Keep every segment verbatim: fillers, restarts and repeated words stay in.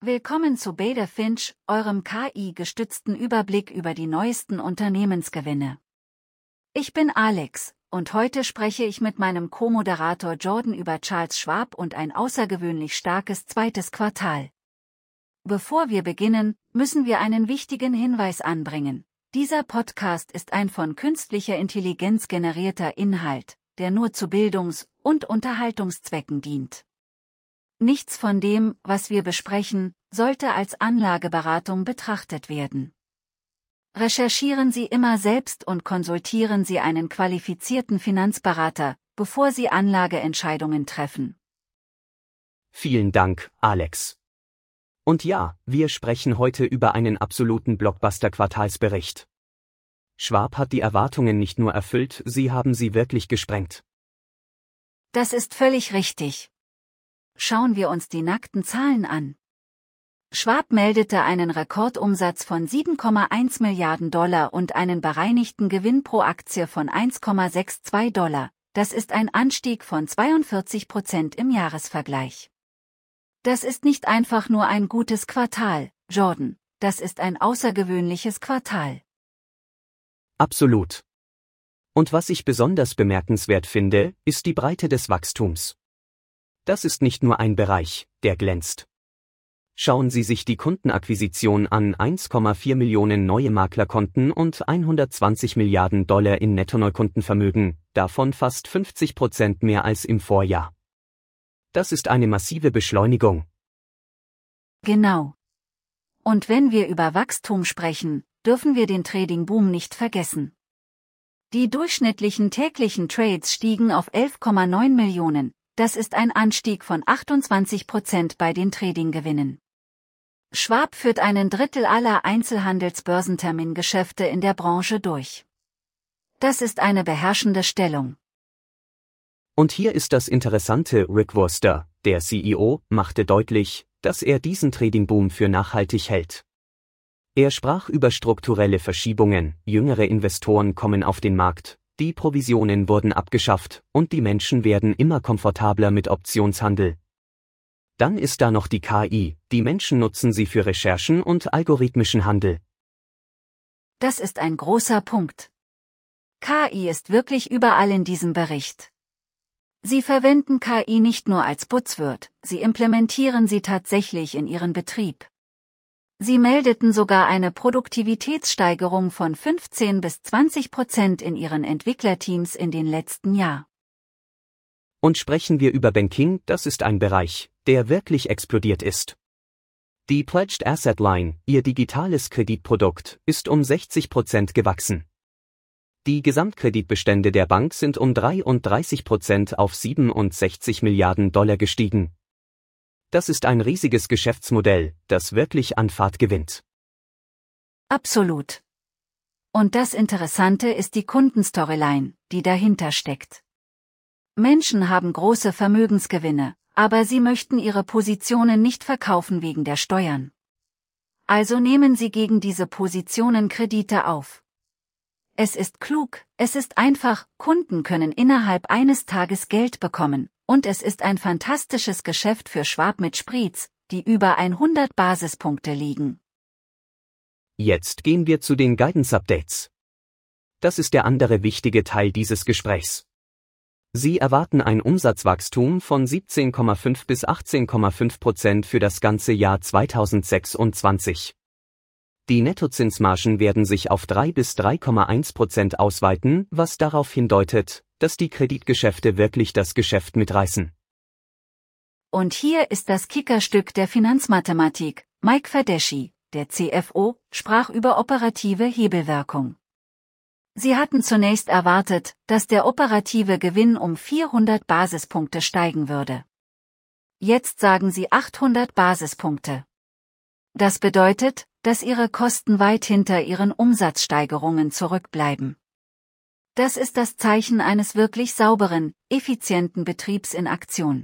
Willkommen zu Baader Finch, eurem K I-gestützten Überblick über die neuesten Unternehmensgewinne. Ich bin Alex, und heute spreche ich mit meinem Co-Moderator Jordan über Charles Schwab und ein außergewöhnlich starkes zweites Quartal. Bevor wir beginnen, müssen wir einen wichtigen Hinweis anbringen. Dieser Podcast ist ein von künstlicher Intelligenz generierter Inhalt, der nur zu Bildungs- und Unterhaltungszwecken dient. Nichts von dem, was wir besprechen, sollte als Anlageberatung betrachtet werden. Recherchieren Sie immer selbst und konsultieren Sie einen qualifizierten Finanzberater, bevor Sie Anlageentscheidungen treffen. Vielen Dank, Alex. Und ja, wir sprechen heute über einen absoluten Blockbuster-Quartalsbericht. Schwab hat die Erwartungen nicht nur erfüllt, sie haben sie wirklich gesprengt. Das ist völlig richtig. Schauen wir uns die nackten Zahlen an. Schwab meldete einen Rekordumsatz von sieben Komma eins Milliarden Dollar und einen bereinigten Gewinn pro Aktie von eins Komma zweiundsechzig Dollar. Das ist ein Anstieg von zweiundvierzig Prozent im Jahresvergleich. Das ist nicht einfach nur ein gutes Quartal, Jordan, das ist ein außergewöhnliches Quartal. Absolut. Und was ich besonders bemerkenswert finde, ist die Breite des Wachstums. Das ist nicht nur ein Bereich, der glänzt. Schauen Sie sich die Kundenakquisition an, eins Komma vier Millionen neue Maklerkonten und hundertzwanzig Milliarden Dollar in Nettoneukundenvermögen, davon fast fünfzig Prozent mehr als im Vorjahr. Das ist eine massive Beschleunigung. Genau. Und wenn wir über Wachstum sprechen, dürfen wir den Trading-Boom nicht vergessen. Die durchschnittlichen täglichen Trades stiegen auf elf Komma neun Millionen. Das ist ein Anstieg von achtundzwanzig Prozent bei den Trading-Gewinnen. Schwab führt einen Drittel aller Einzelhandelsbörsentermingeschäfte in der Branche durch. Das ist eine beherrschende Stellung. Und hier ist das Interessante: Rick Wurster, der C E O, machte deutlich, dass er diesen Trading-Boom für nachhaltig hält. Er sprach über strukturelle Verschiebungen, jüngere Investoren kommen auf den Markt, die Provisionen wurden abgeschafft und die Menschen werden immer komfortabler mit Optionshandel. Dann ist da noch die K I, die Menschen nutzen sie für Recherchen und algorithmischen Handel. Das ist ein großer Punkt. K I ist wirklich überall in diesem Bericht. Sie verwenden K I nicht nur als Putzwirt, sie implementieren sie tatsächlich in ihren Betrieb. Sie meldeten sogar eine Produktivitätssteigerung von fünfzehn bis zwanzig Prozent in ihren Entwicklerteams in den letzten Jahren. Und sprechen wir über Banking, das ist ein Bereich, der wirklich explodiert ist. Die Pledged Asset Line, ihr digitales Kreditprodukt, ist um sechzig Prozent gewachsen. Die Gesamtkreditbestände der Bank sind um dreiunddreißig Prozent auf siebenundsechzig Milliarden Dollar gestiegen. Das ist ein riesiges Geschäftsmodell, das wirklich an Fahrt gewinnt. Absolut. Und das Interessante ist die Kundenstoryline, die dahinter steckt. Menschen haben große Vermögensgewinne, aber sie möchten ihre Positionen nicht verkaufen wegen der Steuern. Also nehmen sie gegen diese Positionen Kredite auf. Es ist klug, es ist einfach, Kunden können innerhalb eines Tages Geld bekommen. Und es ist ein fantastisches Geschäft für Schwab mit Spreads, die über hundert Basispunkte liegen. Jetzt gehen wir zu den Guidance Updates. Das ist der andere wichtige Teil dieses Gesprächs. Sie erwarten ein Umsatzwachstum von siebzehn Komma fünf bis achtzehn Komma fünf Prozent für das ganze Jahr zweitausendsechsundzwanzig. Die Nettozinsmargen werden sich auf drei bis drei Komma eins Prozent ausweiten, was darauf hindeutet, dass die Kreditgeschäfte wirklich das Geschäft mitreißen. Und hier ist das Kickerstück der Finanzmathematik. Mike Verdeschi, der C F O, sprach über operative Hebelwirkung. Sie hatten zunächst erwartet, dass der operative Gewinn um vierhundert Basispunkte steigen würde. Jetzt sagen sie achthundert Basispunkte. Das bedeutet, dass ihre Kosten weit hinter ihren Umsatzsteigerungen zurückbleiben. Das ist das Zeichen eines wirklich sauberen, effizienten Betriebs in Aktion.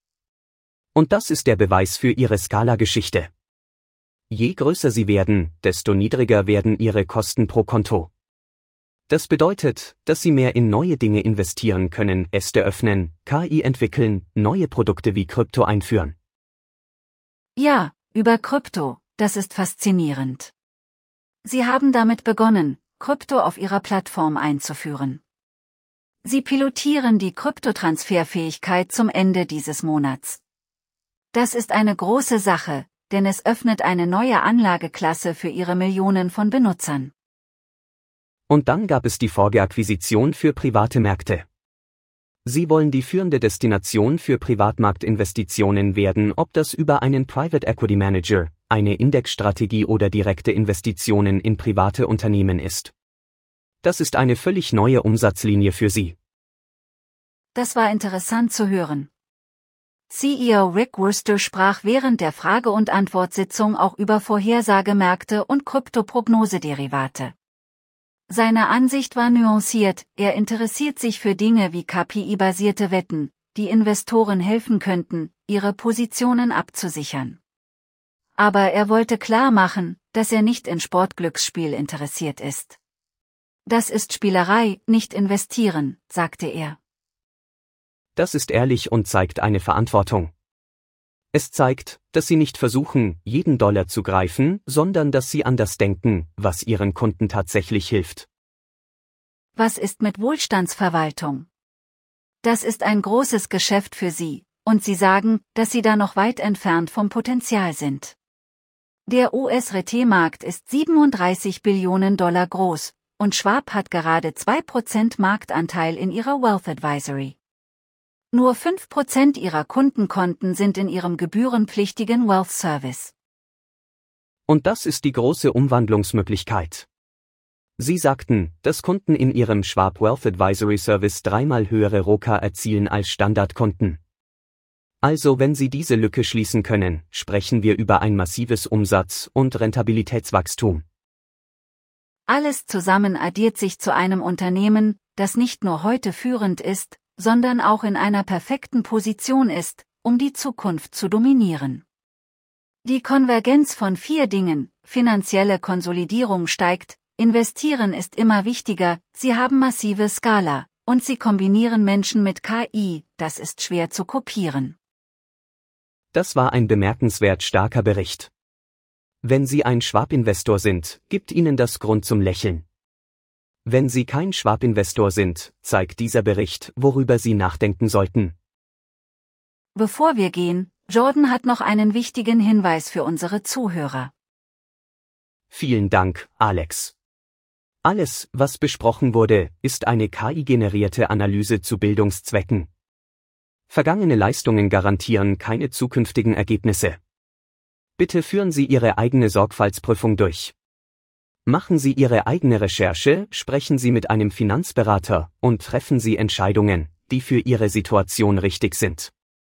Und das ist der Beweis für ihre Skala-Geschichte. Je größer sie werden, desto niedriger werden ihre Kosten pro Konto. Das bedeutet, dass sie mehr in neue Dinge investieren können, Äste öffnen, K I entwickeln, neue Produkte wie Krypto einführen. Ja, über Krypto, das ist faszinierend. Sie haben damit begonnen, Krypto auf ihrer Plattform einzuführen. Sie pilotieren die Kryptotransferfähigkeit zum Ende dieses Monats. Das ist eine große Sache, denn es öffnet eine neue Anlageklasse für ihre Millionen von Benutzern. Und dann gab es die Folgeakquisition für private Märkte. Sie wollen die führende Destination für Privatmarktinvestitionen werden, ob das über einen Private Equity Manager, eine Indexstrategie oder direkte Investitionen in private Unternehmen ist. Das ist eine völlig neue Umsatzlinie für Sie. Das war interessant zu hören. C E O Rick Wurster sprach während der Frage- und Antwortsitzung auch über Vorhersagemärkte und Kryptoprognosederivate. Seine Ansicht war nuanciert, er interessiert sich für Dinge wie K P I-basierte Wetten, die Investoren helfen könnten, ihre Positionen abzusichern. Aber er wollte klar machen, dass er nicht in Sportglücksspiel interessiert ist. Das ist Spielerei, nicht investieren, sagte er. Das ist ehrlich und zeigt eine Verantwortung. Es zeigt, dass Sie nicht versuchen, jeden Dollar zu greifen, sondern dass Sie an das denken, was Ihren Kunden tatsächlich hilft. Was ist mit Wohlstandsverwaltung? Das ist ein großes Geschäft für Sie, und Sie sagen, dass Sie da noch weit entfernt vom Potenzial sind. Der U S-R E T E-Markt ist siebenunddreißig Billionen Dollar groß, und Schwab hat gerade zwei Prozent Marktanteil in ihrer Wealth Advisory. Nur fünf Prozent ihrer Kundenkonten sind in ihrem gebührenpflichtigen Wealth Service. Und das ist die große Umwandlungsmöglichkeit. Sie sagten, dass Kunden in ihrem Schwab Wealth Advisory Service dreimal höhere R O K A erzielen als Standardkunden. Also wenn Sie diese Lücke schließen können, sprechen wir über ein massives Umsatz- und Rentabilitätswachstum. Alles zusammen addiert sich zu einem Unternehmen, das nicht nur heute führend ist, sondern auch in einer perfekten Position ist, um die Zukunft zu dominieren. Die Konvergenz von vier Dingen, finanzielle Konsolidierung steigt, investieren ist immer wichtiger, sie haben massive Skala, und sie kombinieren Menschen mit K I, das ist schwer zu kopieren. Das war ein bemerkenswert starker Bericht. Wenn Sie ein Schwab-Investor sind, gibt Ihnen das Grund zum Lächeln. Wenn Sie kein Schwab-Investor sind, zeigt dieser Bericht, worüber Sie nachdenken sollten. Bevor wir gehen, Jordan hat noch einen wichtigen Hinweis für unsere Zuhörer. Vielen Dank, Alex. Alles, was besprochen wurde, ist eine K I-generierte Analyse zu Bildungszwecken. Vergangene Leistungen garantieren keine zukünftigen Ergebnisse. Bitte führen Sie Ihre eigene Sorgfaltsprüfung durch. Machen Sie Ihre eigene Recherche, sprechen Sie mit einem Finanzberater und treffen Sie Entscheidungen, die für Ihre Situation richtig sind.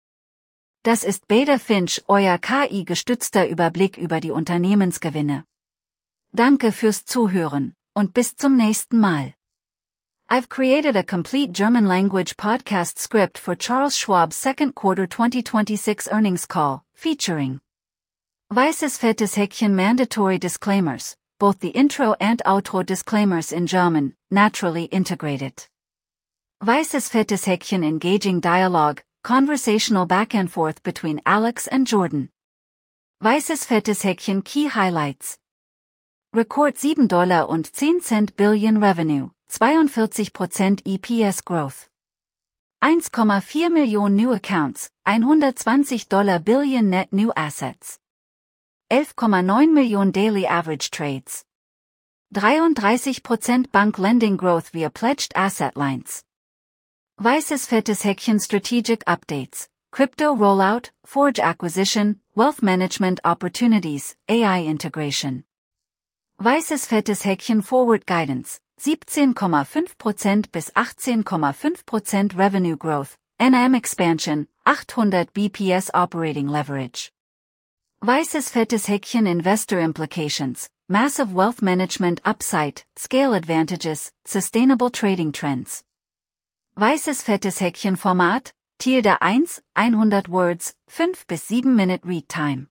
Das ist Bader Finch, euer K I-gestützter Überblick über die Unternehmensgewinne. Danke fürs Zuhören und bis zum nächsten Mal. I've created a complete German language podcast script for Charles Schwab's second quarter twenty twenty-six earnings call, featuring weißes fettes Häkchen mandatory disclaimers, both the intro and outro disclaimers in German, naturally integrated. Weißes fettes Häkchen engaging dialogue, conversational back and forth between Alex and Jordan. Weißes fettes Häkchen key highlights. Record sieben Dollar und zehn Cent Billion Revenue, zweiundvierzig Prozent E P S Growth. eins Komma vier Millionen New Accounts, hundertzwanzig Dollar Billion Net New Assets. elf Komma neun Millionen Daily Average Trades. dreiunddreißig Prozent Bank Lending Growth via Pledged Asset Lines. Weißes fettes Häkchen Strategic Updates, Crypto Rollout, Forge Acquisition, Wealth Management Opportunities, A I Integration. Weißes fettes Häkchen Forward Guidance, siebzehn Komma fünf Prozent bis achtzehn Komma fünf Prozent Revenue Growth, N M Expansion, achthundert B P S Operating Leverage. Weißes fettes Häkchen Investor Implications, Massive Wealth Management Upside, Scale Advantages, Sustainable Trading Trends. Weißes fettes Häkchen Format, Tilde eins, hundert Words, fünf bis sieben Minute Read Time.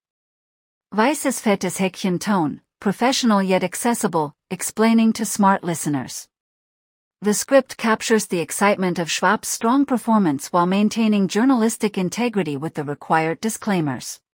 Weißes fettes Häkchen Tone, Professional yet accessible, explaining to smart listeners. The script captures the excitement of Schwab's strong performance while maintaining journalistic integrity with the required disclaimers.